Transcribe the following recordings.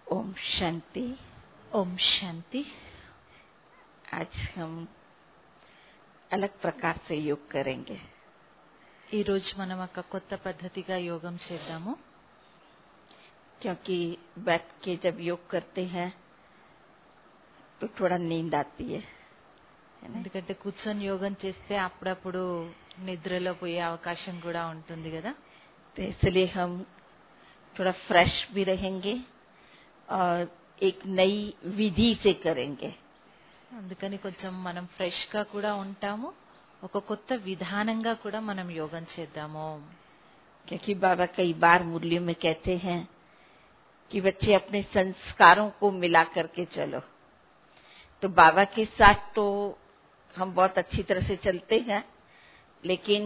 ओम शांति। ओम शांति। आज हम अलग प्रकार से योग करेंगे। ఈ రోజు మనం ఒక కొత్త పద్ధతిగా యోగం చేద్దాము. क्योंकि बैठ के जब योग करते हैं तो थोड़ा नींद आती है ना? ఎందుకంటే కూర్చొని యోగం చేస్తే అప్పుడప్పుడు నిద్రలో పోయే అవకాశం కూడా ఉంటుంది కదా. तो इसलिए हम थोड़ा फ्रेश भी रहेंगे और एक नई विधि से करेंगे. అందుకని కొంచెం మనం ఫ్రెష్ గా కూడా ఉంటాము, ఒక కొత్త విధానంగా కూడా మనం యోగం చేద్దాము. क्योंकि बाबा कई बार मुरली में कहते हैं कि बच्चे अपने संस्कारों को मिला करके चलो. तो बाबा के साथ तो हम बहुत अच्छी तरह से चलते हैं, लेकिन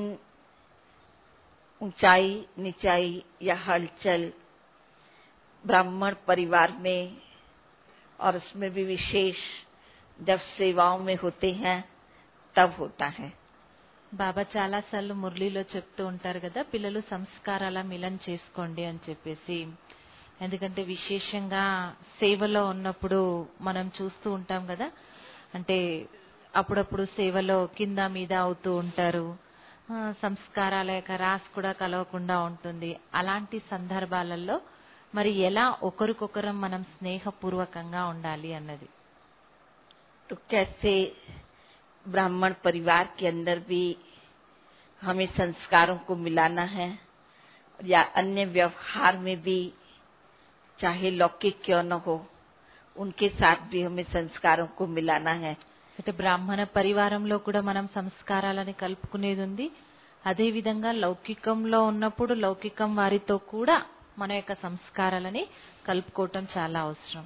ऊंचाई नीचाई या हलचल ब्राह्मण परिवार में और उसमें भी विशेष जब सेवाओं में होते हैं तब होता है. బాబా చాలా సార్లు మురళీలో చెప్తూ ఉంటారు కదా, పిల్లలు సంస్కారాల మిలన్ చేసుకోండి అని చెప్పేసి. ఎందుకంటే విశేషంగా సేవలో ఉన్నప్పుడు మనం చూస్తూ ఉంటాం కదా, అంటే అప్పుడప్పుడు సేవలో కింద మీద అవుతూ ఉంటారు, సంస్కారాల యొక్క రాస్ కూడా కలవకుండా ఉంటుంది. అలాంటి సందర్భాలలో మరి ఎలా ఒకరికొకరం మనం స్నేహపూర్వకంగా ఉండాలి అన్నది. तो कैसे ब्राह्मण परिवार के अंदर भी हमें संस्कारों को मिलाना है, या अन्य व्यवहार में भी चाहे लौकिक क्यों न हो उनके साथ भी हमें संस्कारों को मिलाना है. అంటే బ్రాహ్మణ పరివారంలో కూడా మనం సంస్కారాలని కలుపుకునేది ఉంది. అదే విధంగా లౌకికంలో ఉన్నప్పుడు లౌకికం వారితో కూడా మన యొక్క సంస్కారాలని కలుపుకోవటం చాలా అవసరం.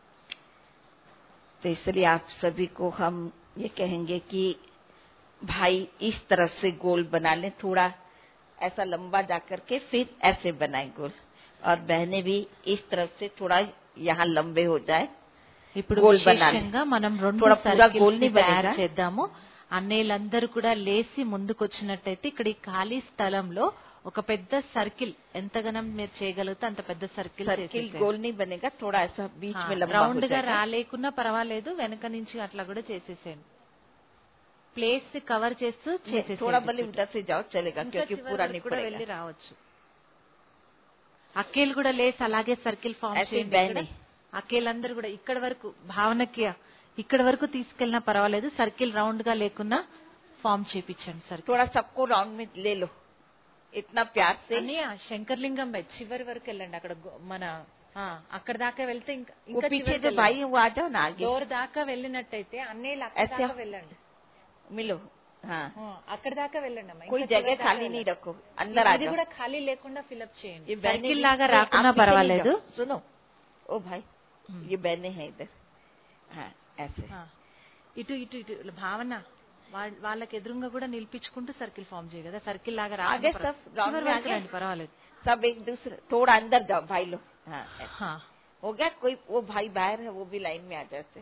तो इसलिए आप सभी को हम ये कहेंगे कि भाई इस तरफ से गोल बना लें, थोड़ा ऐसा लंबा जाकर के फिर ऐसे बनाए गोल, और बहनें भी इस तरफ से थोड़ा यहाँ लंबे हो जाए. ఇప్పుడు గోల్ బనాలి. విశేషంగా మనం రెండు थोड़ा पूरा गोल సర్కిల్స్ ని नहीं తయారు बनेगा. చేద్దాము. అన్నయ్యలందరూ కూడా లేసి ముందుకొచ్చినట్టయితే ఇక్కడ ఈ ఖాళీ స్థలంలో ఒక పెద్ద సర్కిల్, ఎంతగానం మీరు చేయగలిగితే అంత పెద్ద సర్కిల్ सर्किल गोल नहीं बनेगा, थोड़ा ऐसा बीच में लंबा हो రౌండ్ గా जाएगा. రాలేకున్నా పర్వాలేదు, వెనక నుంచి అట్లా కూడా చేసేసేయండి. ప్లేస్ కవర్ చేస్తూ थोड़ा भले చేసేసేయండి. उधर से जाओ चलेगा, ఇంకా क्योंकि చివరి पूरा వరకు नहीं కూడా వెళ్ళి पड़ेगा. రావచ్చు. అక్కేలు కూడా లేసి అలాగే సర్కిల్ ఫామ్ ऐसे చేయండి. बहनें అక్కేలందరూ కూడా ఇక్కడ వరకు, భావనకి ఇక్కడ వరకు తీసుకెళ్ళినా పర్వాలేదు, సర్కిల్ రౌండ్ గా లేకున్నా ఫామ్ చేపించండి. సర్కిల్ थोड़ा सबको राउंड में ले लो, इतना प्यार से. శంకర్లింగం చివరి వరకు వెళ్ళండి. అక్కడ మన అక్కడ దాకా వెళ్తే वो ఇంకా पीछे जो भाई है वो आ जाओ ना आगे. డోర్ దాకా వెళ్ళినట్టయితే అన్నయ్యలు అక్కడ ऐसे దాకా వెళ్ళండి. मिलो. हाँ, అక్కడ దాకా వెళ్ళండి అమ్మా. कोई ఇంకా जगह చివరి దాకా खाली వెళ్ళండి. नहीं रखो, अंदर आ ఇది जाओ. కూడా ఖాళీ లేకుండా ఫిల్అప్ చేయండి. ये बहनें సర్కిల్ भी- లాగా नहीं, రాకున్నా आप पीछे नहीं పర్వాలేదు. जाओ. सुनो ओ भाई, ये बहनें हैं इधर. हाँ ऐसे. ఇటు ఇటు ఇటు భావన వాళ్ళకి ఎదురుగా కూడా నిలిపించుకుంటూ సర్కిల్ ఫామ్ చేయ కదా. సర్కిల్ లాగా आगे రాకుండా सब राउंड చివరి में వరకు आगे రండి, పర్వాలేదు. सब एक दूसरे थोड़ा अंदर जाओ भाई लोग. हाँ ऐसे. हाँ, हो गया. कोई वो भाई बाहर है वो भी लाइन में आ जाते.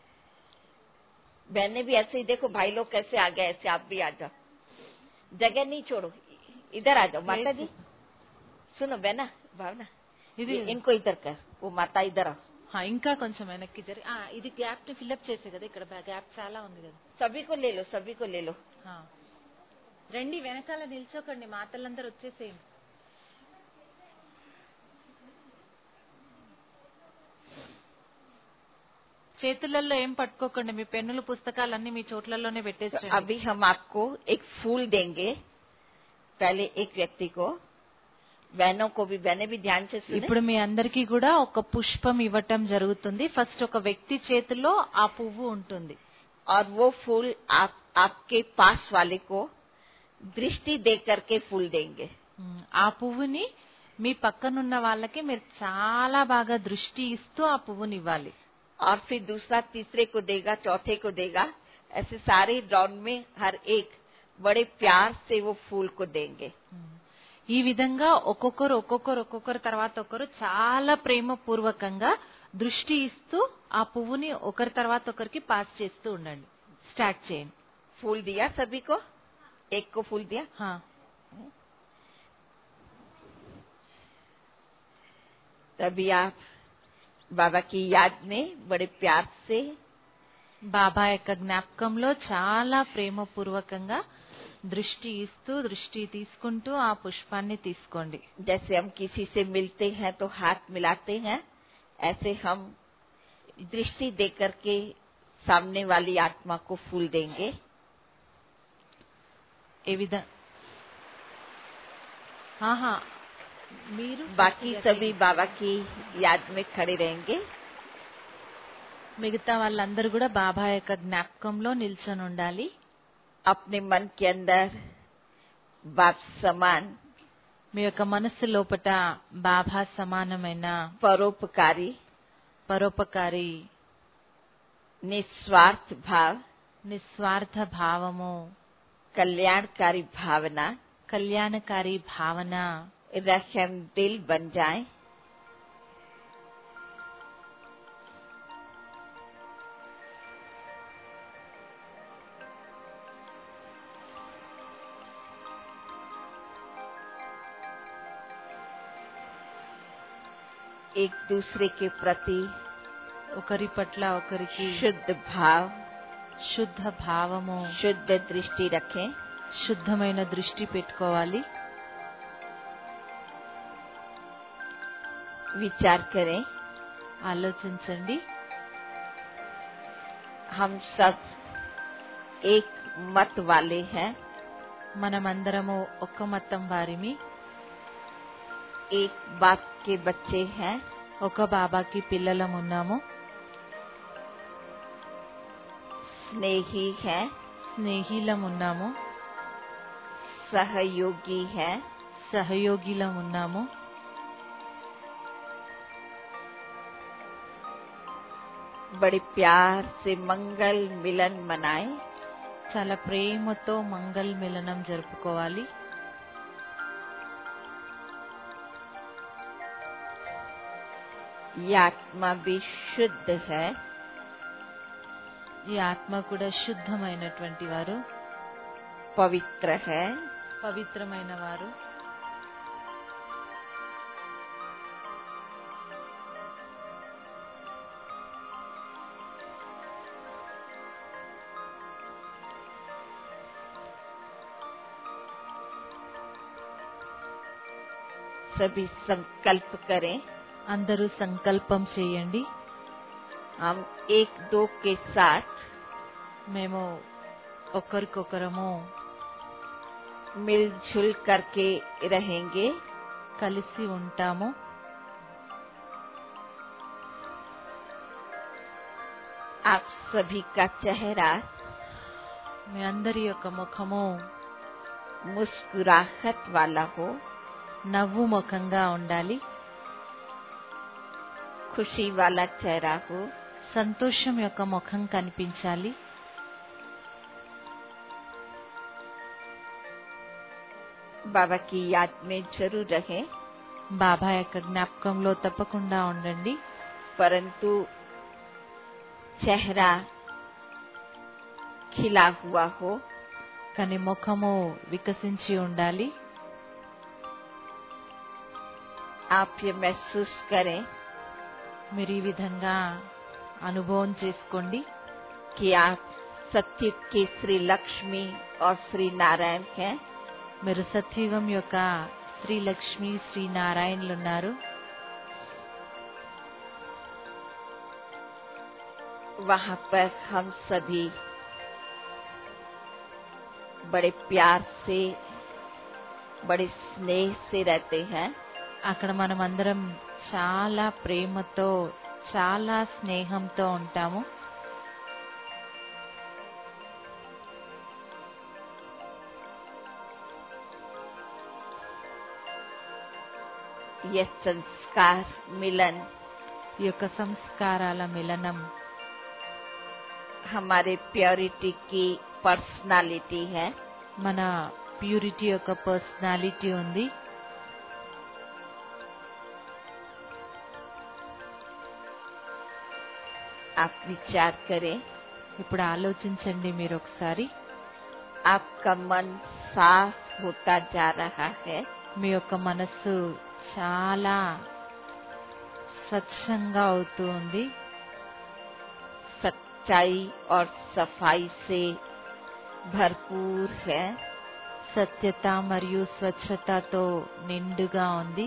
बहनें भी ऐसे ही देखो, भाई लोग कैसे आ गए, ऐसे आप भी आ जाओ. जगह नहीं छोड़ो, इधर आ जाओ. माता जी सुनो, बहना भावना, ఇది इनको इधर कर, वो माता इधर आओ. ఇంకా కొంచెం వెనక్కి జరిగి ఇది గ్యాప్ ని ఫిల్అప్ చేసే కదా. ఇక్కడ గ్యాప్ చాలా ఉంది కదా. सभी को ले लो, सभी को ले लो. రండి, వెనకాల నిల్చోకండి, మాతలందరూ వచ్చేసేయండి. చేతులలో ఏం పట్టుకోకండి, మీ పెన్నులు పుస్తకాలన్నీ మీ చోట్లలోనే तो పెట్టేసి. अभी हम आपको एक फूल देंगे, पहले एक व्यक्ति को. बहनों को भी, बहनें भी ध्यान से सुने. ఇప్పుడు మీ అందరికీ కూడా ఒక పుష్పం ఇవ్వటం జరుగుతుంది. ఫస్ట్ ఒక వ్యక్తి చేతిలో ఆ పువ్వు ఉంటుంది. और वो फूल आपके पास वाले को दृष्टि दे करके फूल देंगे. ఆ పువ్వుని మీ పక్కనున్న వాళ్ళకి మీరు చాలా బాగా దృష్టి ఇస్తూ ఆ పువ్వుని ఇవ్వాలి. और फिर दूसरा तीसरे को देगा, चौथे को देगा. ऐसे सारे राउंड में हर एक बड़े प्यार से वो फूल को देंगे. ఈ విధంగా ఒక్కొక్కరు తర్వాత ఒకరు చాలా ప్రేమ పూర్వకంగా దృష్టి ఇస్తూ ఆ పువ్వుని ఒకరి తర్వాత ఒకరికి పాస్ చేస్తూ ఉండండి. స్టార్ట్ చేయండి. फूल दिया सभी को, एक को फूल दिया. तभी आप बाबा की याद में बड़े प्यार से బాబా యొక్క జ్ఞాపకంలో చాలా ప్రేమపూర్వకంగా దృష్టి ఇస్తూ దృష్టి తీసుకుంటూ ఆ పుష్పాన్ని తీసుకోండి. जैसे हम किसी से मिलते हैं तो हाथ मिलाते हैं, ऐसे हम दृष्टि देकर के सामने वाली आत्मा को फूल देंगे. ఏ విధంగా మీరు बाकी सभी बाबा की याद में खड़े रहेंगे. మిగతా వాళ్ళందరూ కూడా బాబా యొక్క జ్ఞాపకంలో నిల్చొని ఉండాలి. अपने मन के अंदर बाप समान మీ యొక్క మనస్సు లోపట బాబా సమానమైన పరోపకారి निस्वार्थ भाव, నిస్వార్థ భావము, कल्याणकारी भावना रहम दिल बन जाए. एक दूसरे के प्रति ఒకరి పట్ల ఒకరికి शुद्ध భావము, शुद्ध दृष्टि रखें. శుద్ధమైన దృష్టి పెట్టుకోవాలి. विचार करें, ఆలోచించండి. हम सब एक मत वाले हैं. మనమందరము ఒక్క మతం వారిమి. एक बाप के बच्चे हैं. ఒక బాబాకి పిల్లలం ఉన్నాము. स्नेही है, స్నేహిలం ఉన్నాము. सहयोगी है, సహయోగిలం ఉన్నాము. बड़े प्यार से मंगल मिलन मनाएं. చాలా ప్రేమతో మంగళ మిలనం జరుపుకోవాలి. ये आत्मा भी शुद्ध है. ఈ ఆత్మ కూడా శుద్ధమైనటువంటి వారు, पवित्र है. పవిత్రమైన వారు. सभी संकल्प करें. అందరూ సంకల్పం చేయండి. हम एक दो के साथ మేము ఒకరికొకరము मिलजुल करके रहेंगे. కలిసి ఉంటాము. आप सभी का चेहरा మీ అందరి యొక్క ముఖము मुस्कुराहट वाला हो, నవ్వు ముఖంగా ఉండాలి. खुशी वाला चेहरा हो. సంతోషం యొక్క ముఖం కనిపించాలి. बाबा की याद में जरूर रहें, బాబా యొక్క జ్ఞాపకంలో తప్పకుండా ఉండండి. परंतु चेहरा खिला हुआ हो. కానీ ముఖము వికసించి ఉండాలి. आप ये महसूस करें మీరు ఈ విధంగా అనుభవం చేసుకోండి. कि आप सत्युग के श्री लक्ष्मी और श्री नारायण हैं. మీరు సత్యుగం యొక్క శ్రీ లక్ష్మి శ్రీ నారాయణులు ఉన్నారు. वहाँ पर हम सभी बड़े प्यार से, बड़े स्नेह से रहते हैं. అక్కడ మనం అందరం చాలా ప్రేమతో చాలా స్నేహంతో ఉంటాము. ये संस्कार मिलन ఈ యొక్క సంస్కారాల మిలనం हमारे प्योरिटी की पर्सनालिटी है. మన ప్యూరిటీ యొక్క పర్సనాలిటీ ఉంది. आप विचार करें, ఇప్పుడు ఆలోచించండి మీరు ఒకసారి. आपका मन साफ होता जा रहा है. మీ యొక్క మనస్సు చాలా స్వచ్ఛంగా అవుతూ ఉంది. सच्चाई और सफाई से भरपूर है. సత్యత మరియు స్వచ్ఛతతో నిండుగా ఉంది.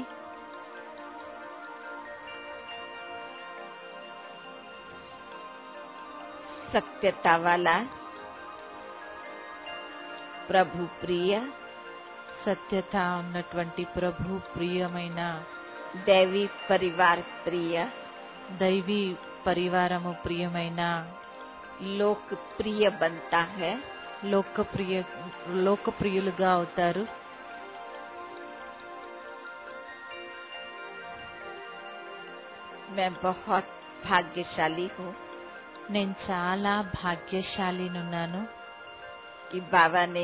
सत्यता वाला प्रभु प्रिय, సత్యత ఉన్నటువంటి ప్రభు ప్రియమైన, दैवी परिवार प्रिय, దైవీ పరివారము ప్రియమైన, लोकप्रिय बनता है. లోకప్రియులుగా అవుతారు. मैं बहुत भाग्यशाली हूँ నేను చాలా భాగ్యశాలినున్నాను. कि बाबा ने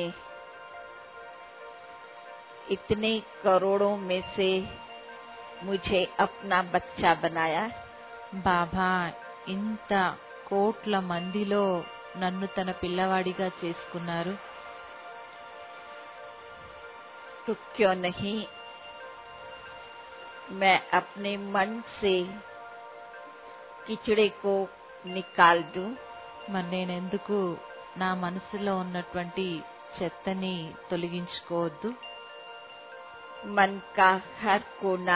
इतने करोड़ों में से मुझे अपना बच्चा बनाया. బాబా ఇంత కోట్ల మందిలో నన్ను తన పిల్లవాడిగా చేసుకున్నారు. तो क्यों नहीं मैं अपने मन से कीचड़े को निकाल दूं. మరి నేనెందుకు నా మనసులో ఉన్నటువంటి చెత్తని తొలగించుకోవద్దు. मन का हर कोना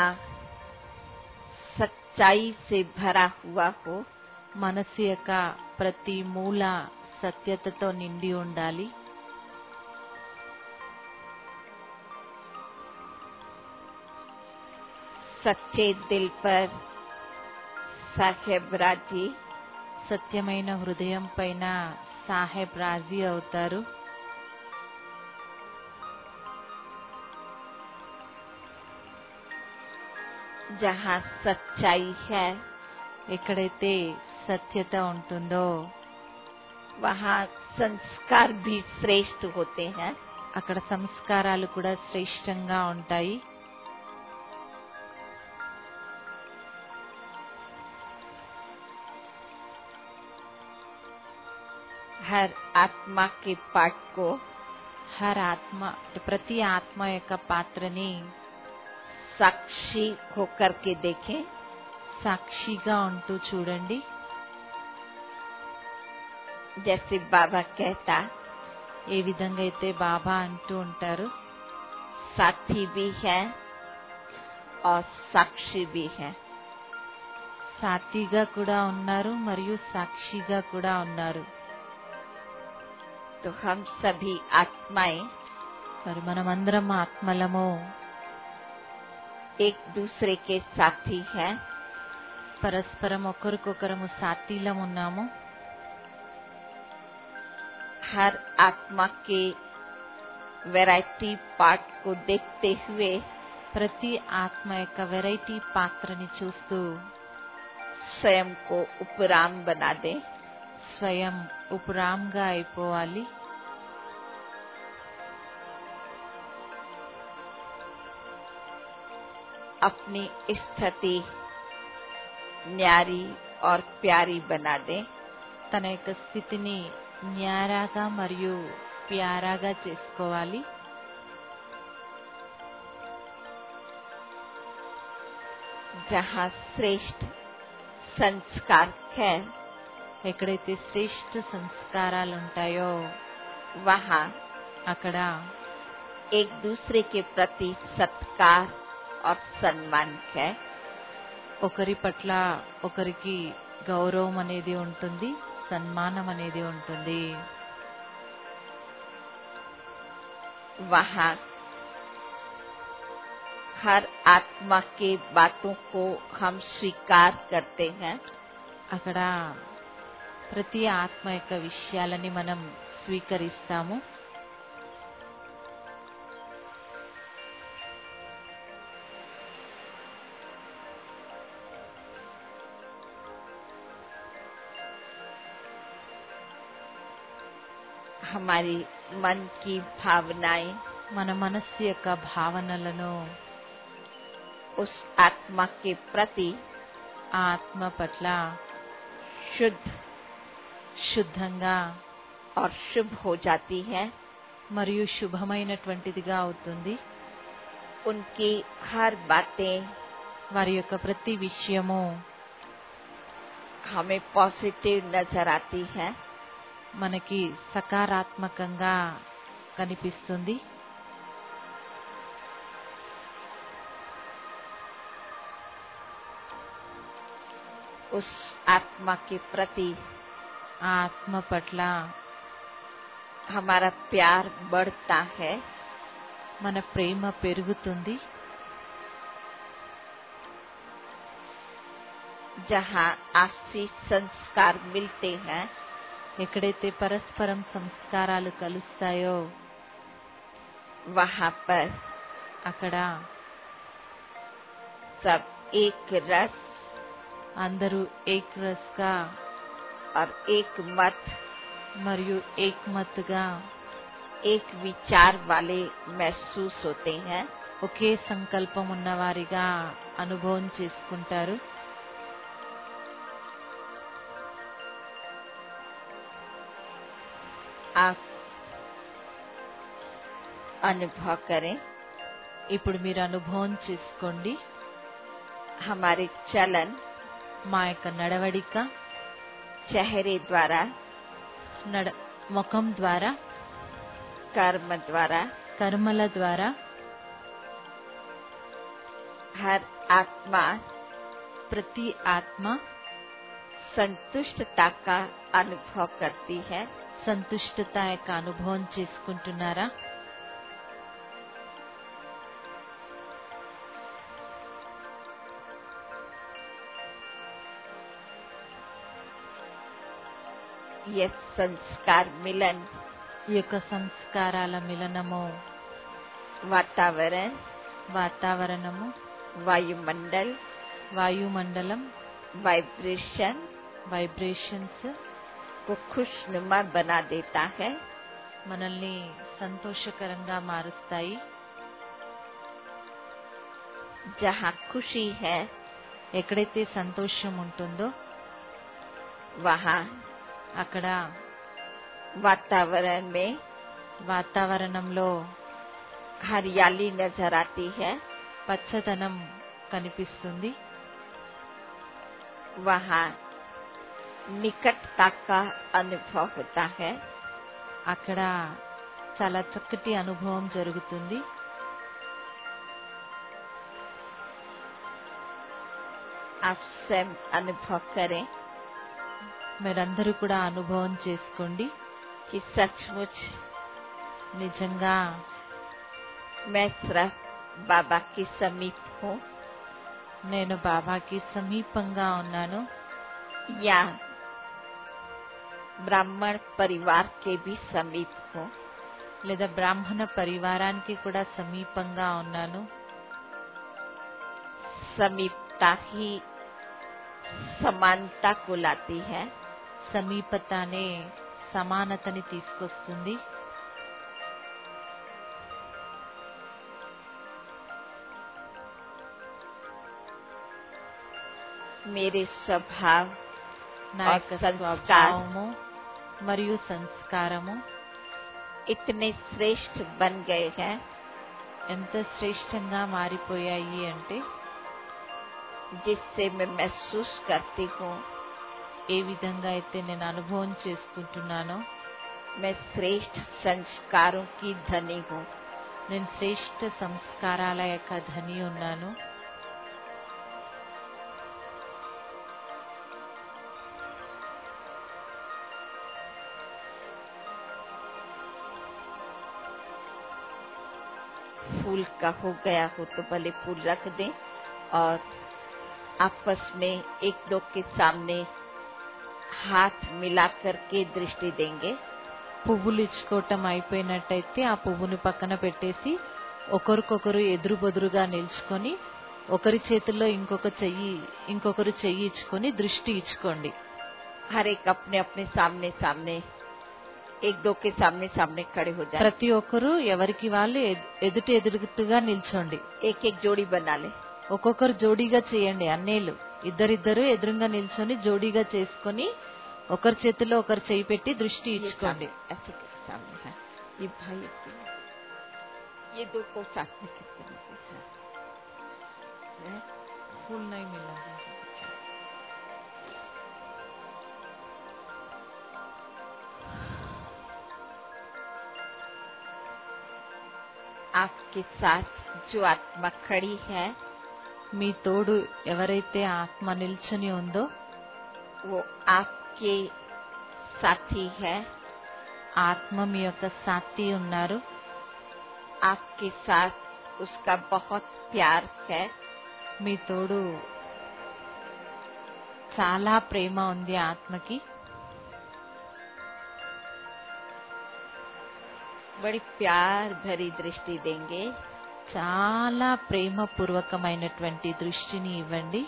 सच्चाई से भरा हुआ हो. మనసు యొక్క ప్రతి మూల సత్యతతో నిండి ఉండాలి. सच्चे दिल पर साहेब राजी, సత్యమైన హృదయం పైన సాహెబ్ రాజీ అవుతారు. जहाँ सच्चाई है ఎక్కడైతే సత్యత ఉంటుందో वहाँ संस्कार भी श्रेष्ठ होते हैं. అక్కడ సంస్కారాలు కూడా శ్రేష్టంగా ఉంటాయి. हर आत्मा के पाठ को ప్రతి ఆత్మ యొక్క పాత్రని साक्षी होकर के देखें. సాక్షిగా ఉంటూ చూడండి. जैसे बाबा कहता, ఏ విధంగా అయితే బాబా అంటూ ఉంటారు, साथी भी है और साक्षी भी है. సాథీగా కూడా ఉన్నారు మరియు సాక్షిగా కూడా ఉన్నారు. तो हम सभी आत्माएं మరి మనమందరం ఆత్మలము, एक दूसरे के साथी हैं. పరస్పరం ఒకరికొకరము సాథీలం ఉన్నాము. हर आत्मा के वैरायटी पार्ट को देखते हुए ప్రతి ఆత్మ యొక్క వెరైటీ పాత్రని చూస్తూ स्वयं को उपराम बना दे. స్వయం ఉపరామ్గా అయిపోవాలి. अपनी स्थिति न्यारी और प्यारी बना दे. తన యొక్క స్థితిని న్యారాగా మరియు ప్యారాగా చేసుకోవాలి. जहाँ श्रेष्ठ संस्कार है ఎక్కడైతే శ్రేష్ఠ సంస్కారాలు ఉంటాయో वहाँ అక్కడ एक दूसरे के प्रति सत्कार और सम्मान है. ఒకరి పట్ల ఒకరికి గౌరవం అనేది ఉంటుంది, సన్మానం అనేది ఉంటుంది. वहाँ हर आत्मा के बातों को हम स्वीकार करते हैं. అక్కడ ప్రతి ఆత్మ యొక్క విషయాలని మనం స్వీకరిస్తాము. हमारी मन की भावनाएं మన మనస్సు యొక్క భావనలను उस आत्मा के प्रति ఆ ఆత్మ పట్ల शुद्ध శుద్ధంగా और शुभ हो जाती है. మరియు శుభమైనటువంటిదిగా అవుతుంది. उनकी हर बातें వారి యొక్క ప్రతి విషయము हमें पॉजिटिव नजर आती है। మనకి సకారాత్మకంగా కనిపిస్తుంది। उस आत्मा के प्रति ఆ ఆత్మ పట్ల हमारा प्यार बढ़ता है। మన ప్రేమ పెరుగుతుంది। जहाँ आपसी संस्कार मिलते हैं, ఎక్కడైతే పరస్పరం సంస్కారాలు కలుస్తాయో वहाँ पर అక్కడ सब एक रस అందరూ ఏకరస్గా और एक मत, మరియు ఏకమత్తుగా एक विचार वाले महसूस होते हैं। ఒకే సంకల్పం ఉన్నవారిగా అనుభవం చేసుకుంటారు। आप अनुभव करें, ఇప్పుడు మీరు అనుభవం చేసుకోండి। हमारे चलन మా యొక్క నడవడిక चेहरे द्वारा, ముఖం ద్వారా, कर्म द्वारा, కర్మల ద్వారా हर आत्मा ప్రతి ఆత్మ संतुष्टता का अनुभव करती है। సంతుష్టత యొక్క అనుభవం చేసుకుంటున్నారా? यह संस्कार मिलन ఈ యొక్క సంస్కారాల మిలనము वातावरण, వాతావరణము, वायुमंडल, వాయుమండలం, वाइब्रेशन వైబ్రేషన్స్ को खुशनुमा बना देता है। మనల్ని సంతోషకరంగా మారుస్తాయి। जहाँ खुशी है, ఎక్కడైతే సంతోషం ఉంటుందో वहाँ అక్కడ वातावरण में వాతావరణంలో हरियाली नजर आती है। పచ్చదనం కనిపిస్తుంది। वहाँ निकटता का अनुभव होता है। అక్కడ చాలా చక్కటి అనుభవం జరుగుతుంది। आप स्वयं अनुभव करें మీరందరూ కూడా అనుభవం చేసుకోండి। कि सचमुच నిజంగా मैं सिर्फ बाबा के समीप हूँ, నేను బాబాకి సమీపంగా ఉన్నాను, या ब्राह्मण परिवार के भी समीप हूँ। లేదా బ్రాహ్మణ పరివారానికి కూడా సమీపంగా ఉన్నాను। समीपता ही समानता को लाती है। సమీపతనే సమానతని తీసుకొస్తుంది। मेरे स्वभाव నా और యొక్క संस्कार స్వభావము మరియు సంస్కారము इतने श्रेष्ठ बन गए हैं ఎంత శ్రేష్టంగా మారిపోయాయి అంటే जिससे मैं महसूस करती हूँ ఏ విధంగా అయితే నేను అనుభవం చేసుకుంటున్నానో मैं श्रेष्ठ संस्कारों की धनी हूँ। నేను శ్రేష్ట సంస్కారాల యొక్క ధని ఉన్నాను। फूल का हो गया हो तो भले फूल रख दें और आपस में एक दो के सामने हाथ मिला करके दृष्टि देंगे। పువ్వులు ఇచ్చుకోవటం అయిపోయినట్టయితే ఆ పువ్వుని పక్కన పెట్టేసి ఒకరికొకరు ఎదురు బెదురుగా నిల్చుకొని ఒకరి చేతిలో ఇంకొకరు చెయ్యి ఇచ్చుకొని దృష్టి ఇచ్చుకోండి। हर एक अपने अपने सामने सामने एक दो के सामने सामने खड़े हो जाए। ప్రతి ఒక్కరు ఎవరికి వాళ్ళు ఎదురుగా నిల్చోండి। एक एक जोड़ी बना ले। ఒక్కొక్కరు జోడీగా చేయండి। అన్నేలు ఇద్దరిద్దరు ఎదురుగా నిల్చొని జోడీగా చేసుకొని ఒకరి చేతిలో ఒకరు చేయి పెట్టి దృష్టి ఇచ్చుకోండి। ऐसे सामने है ये भाई ये दो को साथ में करते हैं। फूल नहीं मिला है। आपके साथ जो आत्मा खड़ी है మీ తోడు ఎవరైతే ఆత్మ నిల్చొని ఉందో वो आपके साथी है। ఆత్మ మీ యొక్క సాథి ఉన్నారు. आपके साथ उसका बहुत प्यार है। మీ తోడు చాలా ప్రేమ ఉంది ఆత్మకి. बड़ी प्यार भरी दृष्टि देंगे। చాలా ప్రేమపూర్వకమైనటువంటి దృష్టిని ఇవ్వండి.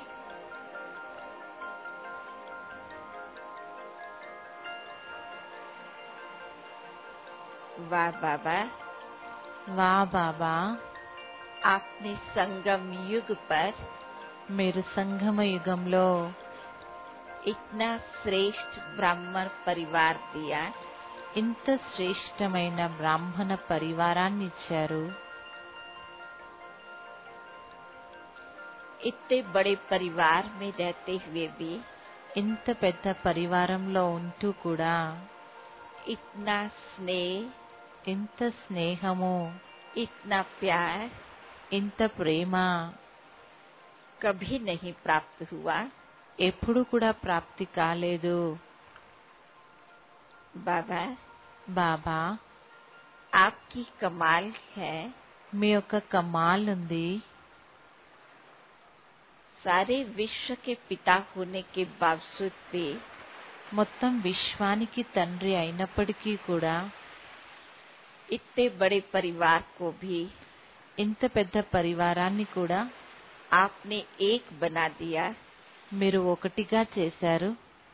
वाह बाबा, వా బాబా, आपने संगम युग पर మీరు సంగమ యుగంలో इतना श्रेष्ठ ब्राह्मण परिवार दिया। ఇంత శ్రేష్టమైన బ్రాహ్మణ పరివారాన్ని ఇచ్చారు. इतने बड़े परिवार में रहते हुए भी ఇంత పెద్ద పరివారంలో ఉంటూ కూడా इतना स्नेह, ఇంత స్నేహము, इतना प्यार ఇంత ప్రేమ कभी नहीं प्राप्त हुआ। ఎప్పుడు కూడా ప్రాప్తి కాలేదు. बाबा, బాబా, आपकी कमाल है। మీ యొక్క కమాల్ ఉంది. सारे विश्व के पिता होने के बावजूद भी మొత్తం విశ్వానికి తండ్రి అయినప్పటికీ కూడా इतने बड़े परिवार को भी ఇంత పెద్ద పరివారాన్ని కూడా आपने एक बना दिया। మీరు ఒకటిగా చేశారు.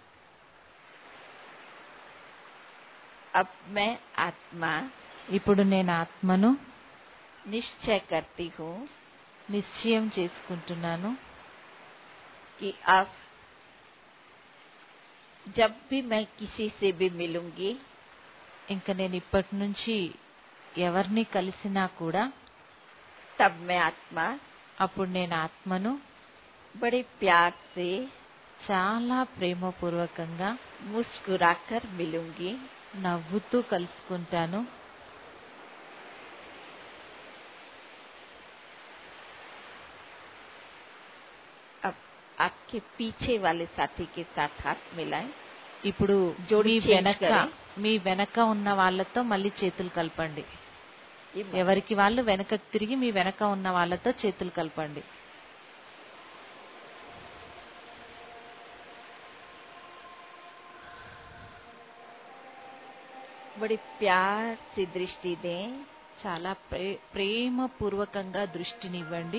अब मैं आत्मा ఇప్పుడు నేను ఆత్మను निश्चय करती हूँ నిశ్చయం చేసుకుంటున్నాను. कि अब जब भी मैं किसी से भी मिलूंगी ఇంకా నేను ఇప్పటి నుంచి ఎవరిని కలిసినా కూడా तब मैं आत्मा అప్పుడు నేను ఆత్మను बड़े प्यार से చాలా ప్రేమపూర్వకంగా मुस्कुराकर मिलूंगी। నవ్వుతూ కలుసుకుంటాను. अब आपके पीछे वाले साथी के साथ हाथ मिलाएं। ఇప్పుడు జోడీ మీ చేంజ్ వెనక కరే. మీ వెనక ఉన్న వాళ్ళతో మళ్ళీ చేతులు కలపండి. ये ఎవరికి వాళ్ళు వెనకకు తిరిగి మీ వెనక ఉన్న వాళ్ళతో చేతులు కలపండి. बड़े प्यार से दृष्टि दें। చాలా ప్రేమపూర్వకంగా దృష్టినివ్వండి.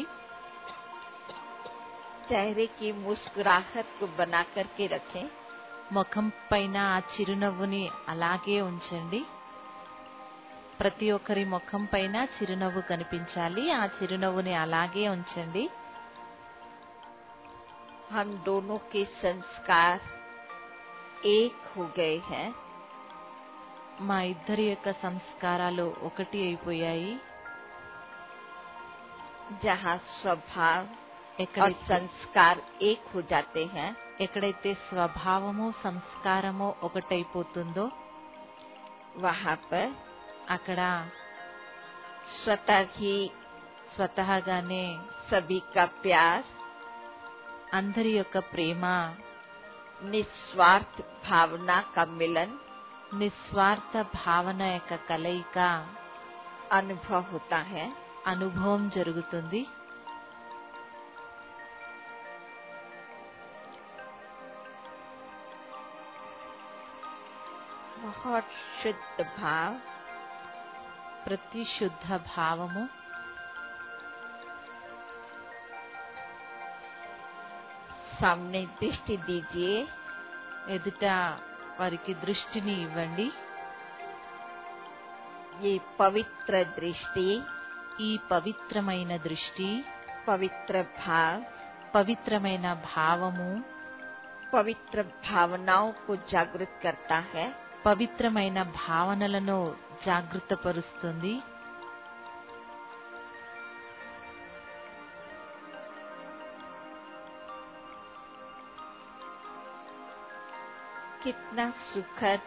चेहरे की मुस्कुराहट को बना करके रखें। ముఖం పైన ఆ చిరునవ్వుని అలాగే ఉంచండి. ప్రతి ఒక్కరి ముఖం పైన చిరునవ్వు కనిపించాలి. ఆ చిరునవ్వుని అలాగే ఉంచండి. हम दोनों के संस्कार एक हो गए हैं। మా ఇద్దరి యొక్క సంస్కారాలు ఒకటి అయిపోయాయి. जहाँ स्वभाव और ఎక్కడైతే संस्कार एक हो जाते हैं ఎక్కడైతే స్వభావము సంస్కారము ఒకటైపోతుందో वहाँ पर అక్కడ स्वतः ही స్వతహాగానే सभी का प्यार, అందరి యొక్క ప్రేమ, निस्वार्थ भावना का मिलन నిస్వార్థ భావన యొక్క కలయిక अनुभव होता है। అనుభవం జరుగుతుంది. बहुत शुद्ध भाव, ప్రతి శుద్ధ భావము सामने दृष्टि दीजिए। ఎదుట వారికి దృష్టిని ఇవ్వండి. ये पवित्र दृष्टि, ఈ పవిత్రమైన దృష్టి, पवित्र भाव, పవిత్రమైన భావము पवित्र भावनाओं को जागृत करता है। పవిత్రమైన భావనలను జాగృతపరుస్తుంది. कितना सुखद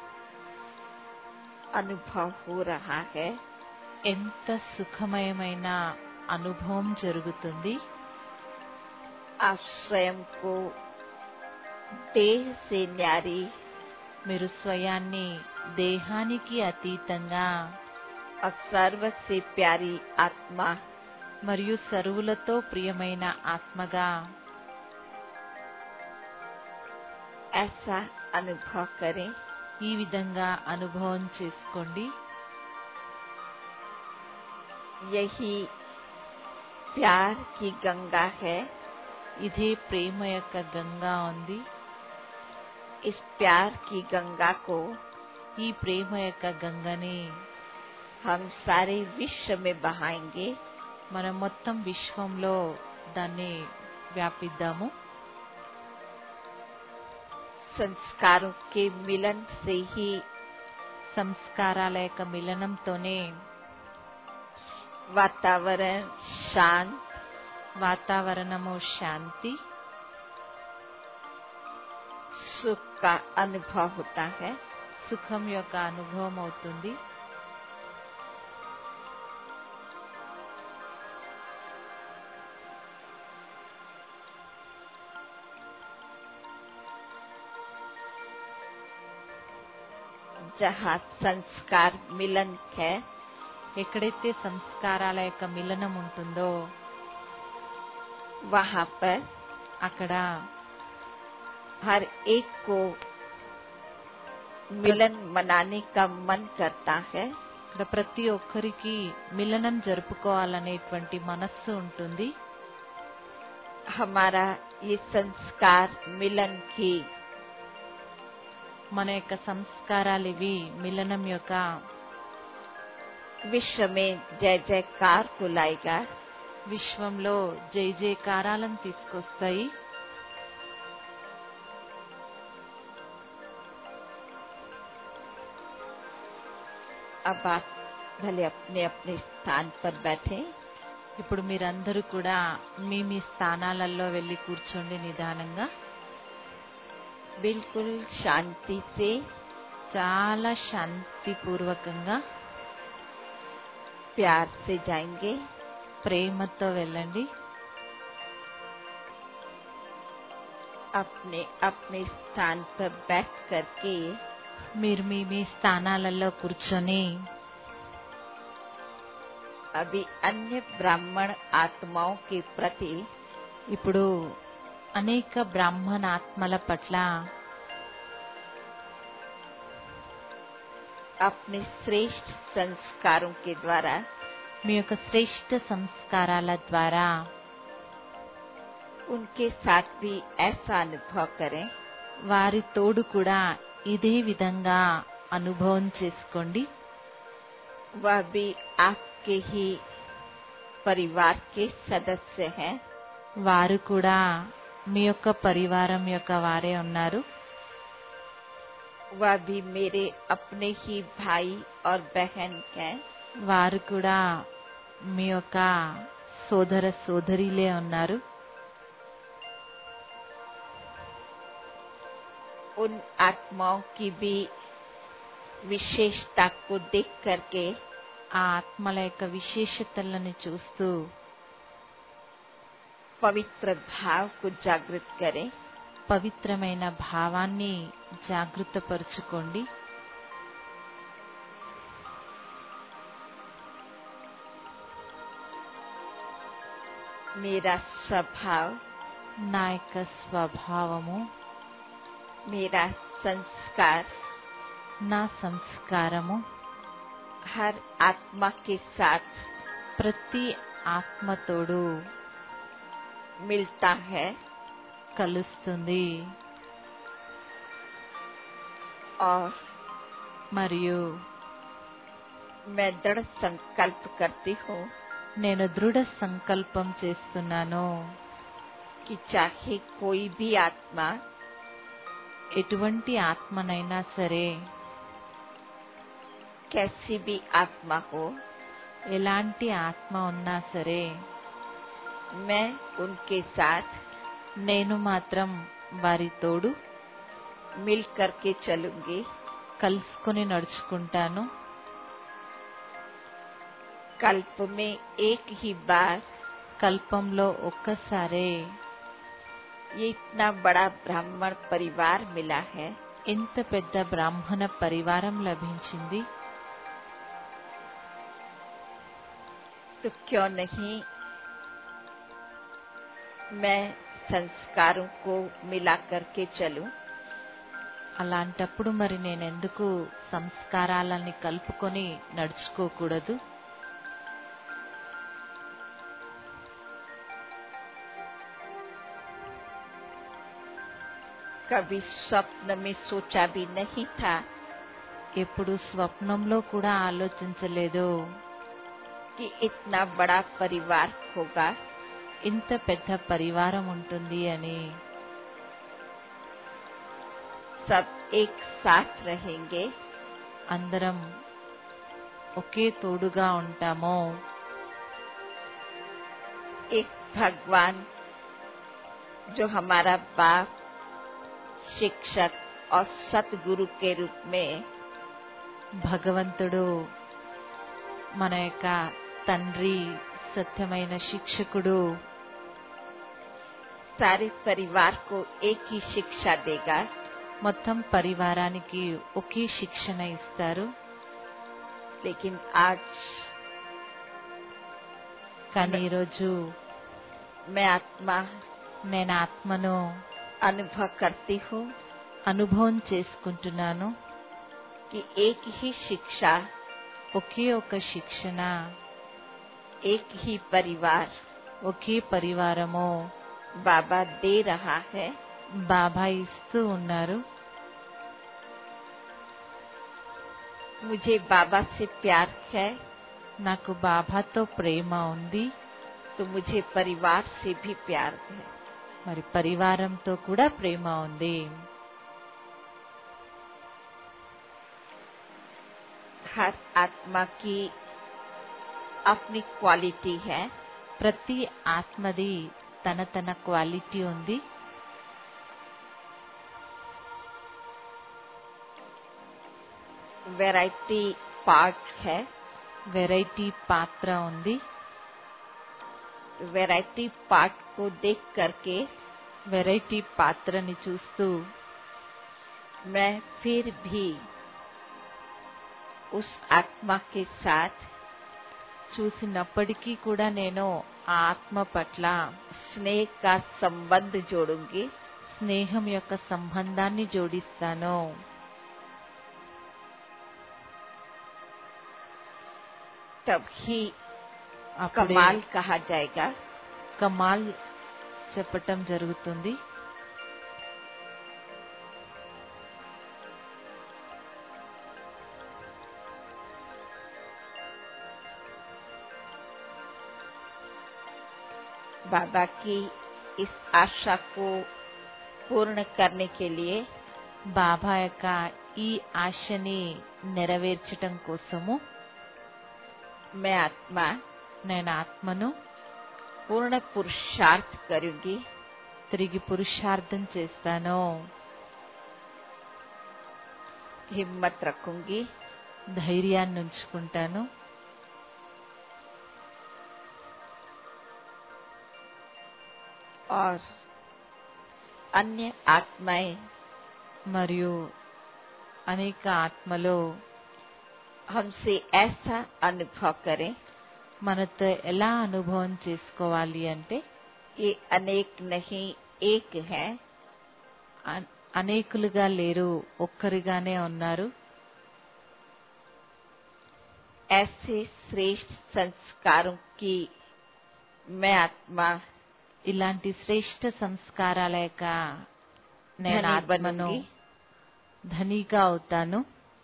अनुभव हो रहा है। ఎంత సుఖమయమైన అనుభవం జరుగుతుంది. आप स्वयं को देह से न्यारी, మీరు స్వయాన్ని దేహానికి అతీతంగా और सर्व से प्यारी आत्मा, మరియు సర్వులతో ప్రియమైన ఆత్మగా ऐसा अनुभव करें। ఈ విధంగా అనుభవం చేసుకోండి. यही प्यार की गंगा है। ఇదే ప్రేమ యొక్క గంగా ఉంది. इस प्यार की गंगा को ఈ ప్రేమ యొక్క గంగని हम सारे विश्व में बहाएंगे। మనం మొత్తం విశ్వంలో దాన్ని వ్యాపిద్దాము. संस्कारों के मिलन से ही సంస్కారాల యొక్క మిలనంతోనే वातावरण शांत, వాతావరణము శాంతి, सुख का अनुभव होता है। సుఖం యొక్క అనుభవం అవుతుంది. जहाँ संस्कार मिलन है, ఎక్కడైతే సంస్కారాల యొక్క మిలనం ఉంటుందో वहाँ पर అక్కడ हर एक को मिलन मनाने का मन करता है। ఇక్కడ ప్రతి ఒక్కరికి మిలనం జరుపుకోవాలనేటువంటి మనస్సు ఉంటుంది. हमारा ये संस्कार मिलन की మన యొక్క సంస్కారాలు ఇవి మిలనం యొక్క विश्व में जय जयकार को लाएगा। విశ్వంలో జై జయకారాలను తీసుకొస్తాయి. अब आप भले अपने अपने स्थान पर बैठे। ఇప్పుడు మీరందరూ కూడా మీ మీ స్థానాలలో వెళ్లి కూర్చోండి. నిదానంగా बिल्कुल शांति से, చాలా శాంతిపూర్వకంగా प्यार से जाएंगे। ప్రేమతో వెళ్ళండి. अपने अपने स्थान पर बैठ करके మీరు మీ మీ స్థానాలలో కూర్చొని अभी अन्य ब्राह्मण आत्माओं के प्रति ఇప్పుడు అనేక బ్రాహ్మణ ఆత్మల పట్ల अपने श्रेष्ठ संस्कारों के द्वारा మీ యొక్క శ్రేష్ఠ సంస్కారాల ద్వారా उनके साथ भी ऐसा अनुभव करें। వారి తోడు కూడా ఇదే విధంగా అనుభవం చేసుకోండి. वह भी आपके ही परिवार के सदस्य हैं। వారు కూడా మీ యొక్క పరివారం యొక్క వారే ఉన్నారు. वह भी मेरे अपने ही भाई और बहन हैं। వారు కూడా మీ యొక్క సోదర సోదరిలే ఉన్నారు. उन आत्माओं की भी विशेषता को देख करके ఆ ఆత్మల యొక్క విశేషతలను చూస్తూ पवित्र भाव को जागृत करें। పవిత్రమైన భావాన్ని జాగృతపరుచుకోండి. मेरा स्वभाव, నా యొక్క స్వభావము, मेरा संस्कार నా సంస్కారము हर आत्मा के साथ ప్రతి ఆత్మతోడు मिलता है కలుస్తుంది. और మరియు मैं दृढ़ संकल्प करती हूँ నేను దృఢ సంకల్పం చేస్తున్నాను कि चाहे कोई भी आत्मा ఎటువంటి ఆత్మనైనా సరే, कैसी भी आत्मा हो, ఎలాంటి ఆత్మ ఉన్నా సరే, मैं उनके साथ నేను మాత్రం వారి తోడు मिल करके चलूंगी। కలుసుకొని నడుచుకుంటాను. कल्प में एक ही बार కల్పంలో ఒక్కసారే ये इतना बड़ा ब्राह्मण परिवार मिला है, ఇంత పెద్ద బ్రాహ్మణ పరివారం లభించింది. तो क्यों नहीं मैं संस्कारों को मिला करके चलूं। అలాంటప్పుడు మరి నేనెందుకు సంస్కారాలని కలుపుకొని నడుచుకోకూడదు? कभी स्वप्न में सोचा भी नहीं था ఎప్పుడు స్వప్నంలో కూడా ఆలోచించలేదు कि इतना बड़ा परिवार होगा। ఇంత పెద్ద పరివారం ఉంటుంది అని. सब एक साथ रहेंगे, అందరం ఒకే తోడుగా ఉంటామో. एक भगवान जो हमारा बाप, शिक्षक और सतगुरु के रूप में భగవంతుడు మన యొక్క తండ్రి, సత్యమైన శిక్షకుడు, सारे परिवार को एक ही शिक्षा देगा। మొత్తం పరివారానికి ఒకే శిక్షణ ఇస్తారు. लेकिन आज కానీ ఈరోజు मैं आत्मा నేను ఆత్మను अनुभव करती हूँ అనుభవం చేసుకుంటున్నాను. कि एक ही शिक्षा, ఒకే ఒక శిక్షణ, एक ही परिवार ఒకే పరివారము बाबा दे रहा है। బాబా ఇస్తూ ఉన్నారు. मुझे बाबा से प्यार है, నాకు బాబాతో ప్రేమ ఉంది, तो मुझे परिवार से भी प्यार है। మరి పరివారంతో కూడా ప్రేమ ఉంది. हर आत्मा की अपनी क्वालिटी है। ప్రతి ఆత్మది తన తన క్వాలిటీ ఉంది. वैरायटी पार्ट है, వెరైటీ పాత్ర ఉంది. वैरायटी पार्ट को देख करके వెరైటీ పాత్రని చూస్తూ मैं फिर भी उस आत्मा के साथ చూసినప్పటికీ కూడా నేను ఆ ఆత్మ పట్ల स्नेह का संबंध जोड़ूंगी। స్నేహం యొక్క సంబంధాన్ని జోడిస్తాను. तब ही అప్పుడే कमाल कहा जाएगा। కమాల్ చెప్పటం జరుగుతుంది. बाबा की इस आशा को पूर्ण करने के लिए బాబా యొక్క ఈ ఆశని నెరవేర్చటం కోసము मैं आत्मा నేను ఆత్మను पूर्ण पुरुषार्थ करूंगी। తిరిగి పురుషార్థం చేస్తాను. हिम्मत रखूंगी, ధైర్యాన్ని ఉంచుకుంటాను. और अन्य आत्माएं మరియు అనేక ఆత్మలో हमसे ऐसा अनुभव करें, మనతో ఎలా అనుభవం చేసుకోవాలి అంటే ये अनेक नहीं एक है। అనేకులుగా లేరు, ఒక్కరిగానే ఉన్నారు. ऐसे श्रेष्ठ संस्कारों की मैं आत्मा ఇలాంటి శ్రేష్ఠ సంస్కారాల యొక్క నేను धनी ఆత్మను बनूंगी। ధనిగా అవుతాను.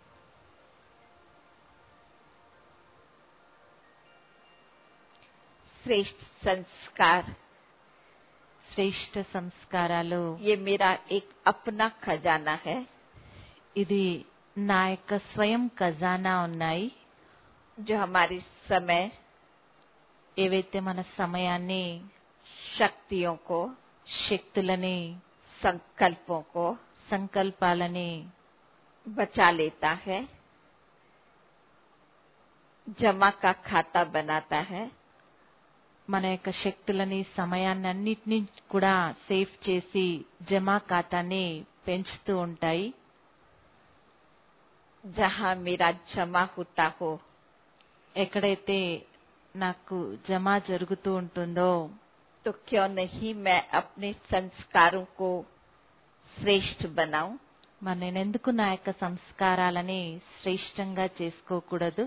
श्रेष्ठ संस्कार శ్రేష్ఠ సంస్కారాలు ये मेरा एक अपना खजाना है। ఇది నా యొక్క స్వయం ఖజానా ఉన్నాయి. जो हमारी समय, ఏవైతే మన సమయాన్ని, शक्तियों को శక్తులని संकल्पों को సంకల్పాలని बचा लेता है, जमा का खाता बनाता है, మన యొక్క శక్తులని సమయాన్ని అన్నిటినీ కూడా సేవ్ చేసి జమా ఖాతాని పెంచుతూ ఉంటాయి. जहां मेरा जमा होता हो ఎక్కడైతే నాకు జమా జరుగుతూ ఉంటుందో तो क्यों नहीं मैं अपने संस्कारों को श्रेष्ठ बनाऊं. మరి నేనెందుకు నా యొక్క సంస్కారాలని శ్రేష్టంగా చేసుకోకూడదు?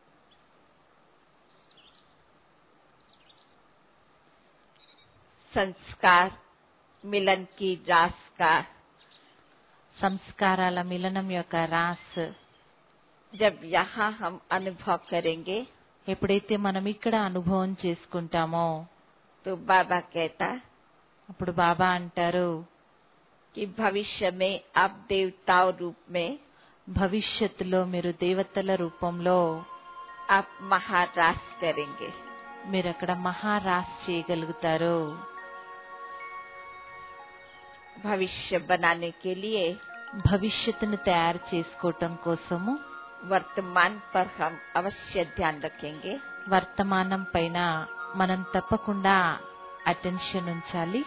संस्कार मिलन की रास का సంస్కారాల మిలనం యొక్క రాస్ जब यहाँ हम अनुभव करेंगे ఎప్పుడైతే మనం ఇక్కడ అనుభవం చేసుకుంటామో तो बाबा कहता అప్పుడు బాబా అంటారు कि भविष्य में आप देवताओं रूप में భవిష్యత్తులో మీరు దేవతల రూపంలో आप महारास करेंगे. మీరు అక్కడ మహారాస్ చేయగలుగుతారు. भविष्य बनाने के लिए భవిష్యత్తును తయారు చేసుకోవటం కోసము वर्तमान पर हम अवश्य ध्यान रखेंगे. వర్తమానం పైన మనం తప్పకుండా అటెన్షన్ ఉంచాలి.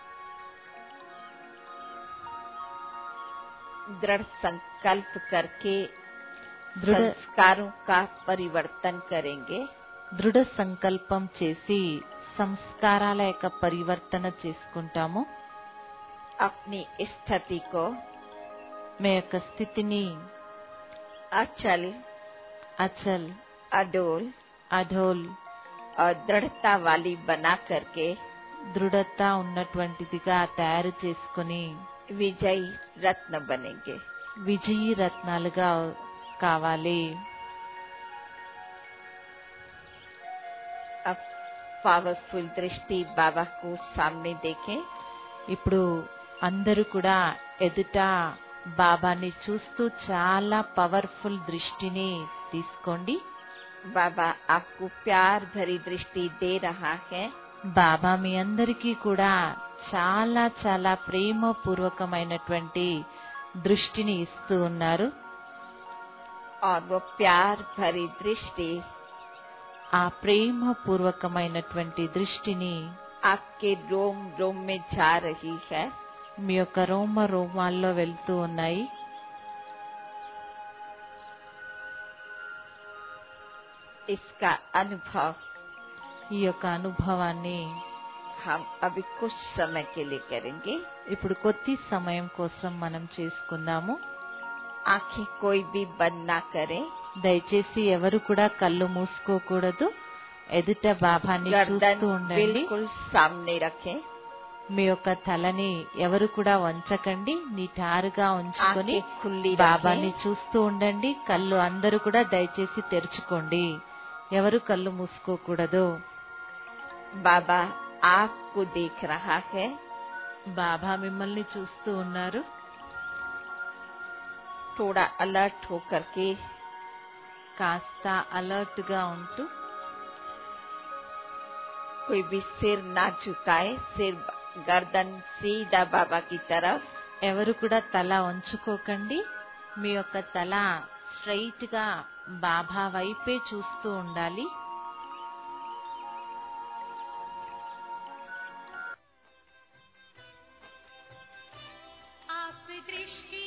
दृढ़ संकल्प करके दृढ़ संस्कारों का परिवर्तन करेंगे. దృఢ సంకల్పం చేసి సంస్కారాల యొక్క పరివర్తన చేసుకుంటాము. अपनी स्थिति को మీ యొక్క స్థితిని अचल, అచల్, अडोल అధోల్, और दृढ़ता वाली बना करके దృఢత ఉన్నటువంటిదిగా తయారు చేసుకుని विजयी रत्न बनेंगे. విజయీ రత్నాలుగా కావాలి. अब पावरफुल दृष्टि बाबा को सामने देखें. ఇప్పుడు అందరూ కూడా ఎదుట బాబాని చూస్తూ చాలా పవర్ఫుల్ దృష్టిని తీసుకోండి. बाबा आपको प्यार भरी दृष्टि दे रहा है. బాబా మీ అందరికీ కూడా చాలా చాలా ప్రేమపూర్వకమైనటువంటి దృష్టిని ఇస్తూ ఉన్నారు. और वो प्यार भरी दृष्टि ఆ ప్రేమపూర్వకమైనటువంటి దృష్టిని आपके रोम रोम में जा रही है. మీ యొక్క రోమ రోమాల్లో వెళ్తూ ఉన్నాయి. इसका अनुभव ఈ యొక్క అనుభవాన్ని हम अभी कुछ समय के लिए करेंगे. ఇప్పుడు కొద్ది సమయం కోసం మనం చేసుకుందాము. आंखें कोई भी बंद ना करें. దయచేసి ఎవరు కూడా కళ్ళు మూసుకోకూడదు. ఎదుట బాబాని गर्दन చూస్తూ ఉండండి. बिल्कुल सामने रखें. మీ యొక్క తలని ఎవరు కూడా వంచకండి. నిటారుగా ఉంచుకొని आंखें खुली బాబాని रखें. చూస్తూ ఉండండి. కళ్ళు అందరూ కూడా దయచేసి తెరుచుకోండి. ఎవరు కళ్ళు మూసుకోకూడదు. बाबा आपको देख रहा है. బాబా మిమ్మల్ని చూస్తూ ఉన్నారు. थोड़ा अलर्ट होकर के కాస్త అలర్ట్ గా ఉంటూ कोई भी सिर ना झुकाए. सिर गर्दन सीधा बाबा की तरफ. ఎవరు కూడా తల వంచుకోకండి. మీ యొక్క తల స్ట్రైట్ గా బాబా వైపే చూస్తూ ఉండాలి. आप दृष्टि